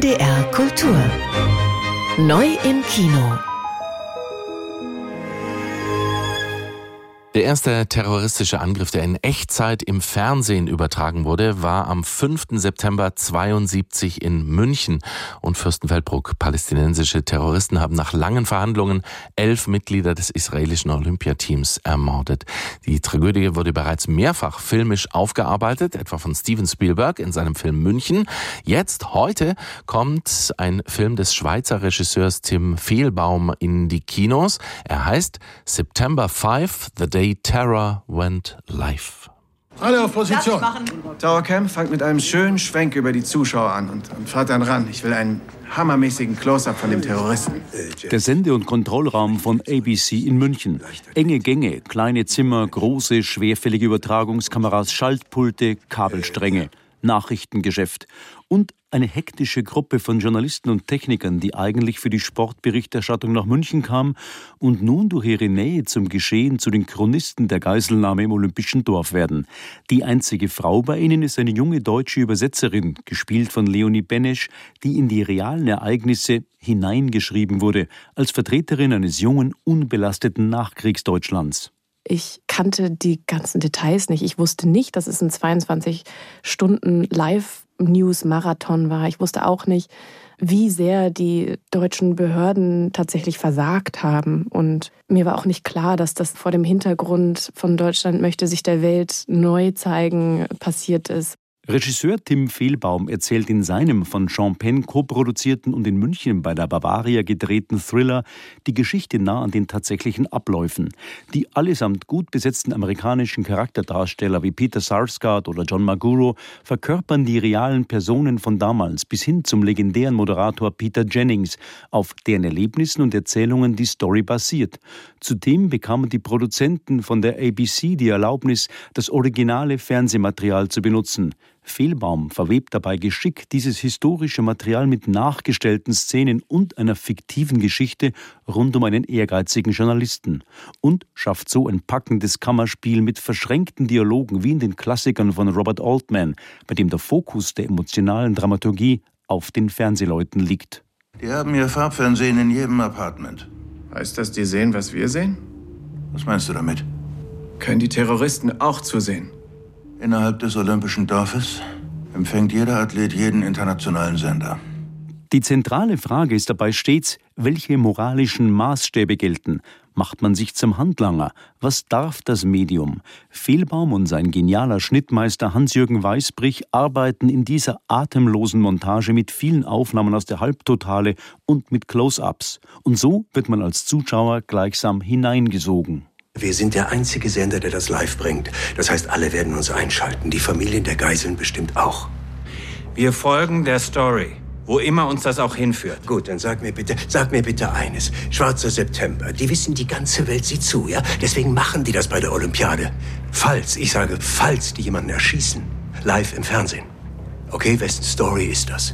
NDR Kultur. Neu im Kino. Der erste terroristische Angriff, der in Echtzeit im Fernsehen übertragen wurde, war am 5. September 1972 in München. Und Fürstenfeldbruck, palästinensische Terroristen, haben nach langen Verhandlungen 11 Mitglieder des israelischen Olympiateams ermordet. Die Tragödie wurde bereits mehrfach filmisch aufgearbeitet, etwa von Steven Spielberg in seinem Film München. Heute kommt ein Film des Schweizer Regisseurs Tim Fehlbaum in die Kinos. Er heißt September 5, The Day Terror Went Live. Alle auf Position. Towercam, fangt mit einem schönen Schwenk über die Zuschauer an und fahrt dann ran. Ich will einen hammermäßigen Close-Up von dem Terroristen. Der Sende- und Kontrollraum von ABC in München. Enge Gänge, kleine Zimmer, große, schwerfällige Übertragungskameras, Schaltpulte, Kabelstränge. Nachrichtengeschäft und eine hektische Gruppe von Journalisten und Technikern, die eigentlich für die Sportberichterstattung nach München kam und nun durch ihre Nähe zum Geschehen zu den Chronisten der Geiselnahme im Olympischen Dorf werden. Die einzige Frau bei ihnen ist eine junge deutsche Übersetzerin, gespielt von Leonie Benesch, die in die realen Ereignisse hineingeschrieben wurde, als Vertreterin eines jungen, unbelasteten Nachkriegsdeutschlands. Ich kannte die ganzen Details nicht. Ich wusste nicht, dass es ein 22-Stunden-Live-News-Marathon war. Ich wusste auch nicht, wie sehr die deutschen Behörden tatsächlich versagt haben. Und mir war auch nicht klar, dass das vor dem Hintergrund von Deutschland möchte sich der Welt neu zeigen passiert ist. Regisseur Tim Fehlbaum erzählt in seinem von Sean Penn koproduzierten und in München bei der Bavaria gedrehten Thriller die Geschichte nah an den tatsächlichen Abläufen. Die allesamt gut besetzten amerikanischen Charakterdarsteller wie Peter Sarsgaard oder John Maguro verkörpern die realen Personen von damals bis hin zum legendären Moderator Peter Jennings, auf deren Erlebnissen und Erzählungen die Story basiert. Zudem bekamen die Produzenten von der ABC die Erlaubnis, das originale Fernsehmaterial zu benutzen. Fehlbaum verwebt dabei geschickt dieses historische Material mit nachgestellten Szenen und einer fiktiven Geschichte rund um einen ehrgeizigen Journalisten und schafft so ein packendes Kammerspiel mit verschränkten Dialogen wie in den Klassikern von Robert Altman, bei dem der Fokus der emotionalen Dramaturgie auf den Fernsehleuten liegt. Die haben ihr Farbfernsehen in jedem Apartment. Heißt das, die sehen, was wir sehen? Was meinst du damit? Können die Terroristen auch zusehen? Innerhalb des Olympischen Dorfes empfängt jeder Athlet jeden internationalen Sender. Die zentrale Frage ist dabei stets, welche moralischen Maßstäbe gelten. Macht man sich zum Handlanger? Was darf das Medium? Fehlbaum und sein genialer Schnittmeister Hans-Jürgen Weißbrich arbeiten in dieser atemlosen Montage mit vielen Aufnahmen aus der Halbtotale und mit Close-Ups. Und so wird man als Zuschauer gleichsam hineingesogen. Wir sind der einzige Sender, der das live bringt. Das heißt, alle werden uns einschalten. Die Familien der Geiseln bestimmt auch. Wir folgen der Story, wo immer uns das auch hinführt. Gut, dann sag mir bitte eines. Schwarzer September, die wissen, die ganze Welt sieht zu, ja? Deswegen machen die das bei der Olympiade. Falls die jemanden erschießen, live im Fernsehen. Okay, wessen Story ist das?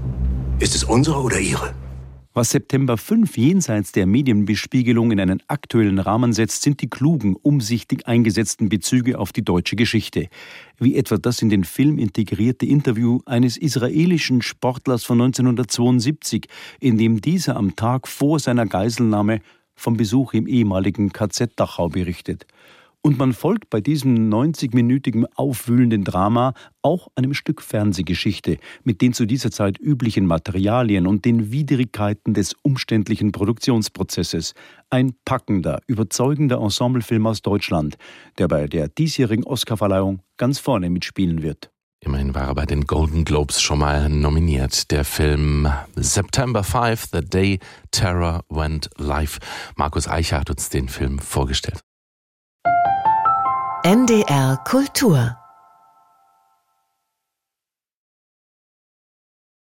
Ist es unsere oder ihre? Was September 5 jenseits der Medienbespiegelung in einen aktuellen Rahmen setzt, sind die klugen, umsichtig eingesetzten Bezüge auf die deutsche Geschichte. Wie etwa das in den Film integrierte Interview eines israelischen Sportlers von 1972, in dem dieser am Tag vor seiner Geiselnahme vom Besuch im ehemaligen KZ Dachau berichtet. Und man folgt bei diesem 90-minütigen aufwühlenden Drama auch einem Stück Fernsehgeschichte mit den zu dieser Zeit üblichen Materialien und den Widrigkeiten des umständlichen Produktionsprozesses. Ein packender, überzeugender Ensemblefilm aus Deutschland, der bei der diesjährigen Oscarverleihung ganz vorne mitspielen wird. Immerhin war er bei den Golden Globes schon mal nominiert. Der Film September 5, The Day Terror Went Live. Markus Eicher hat uns den Film vorgestellt. NDR Kultur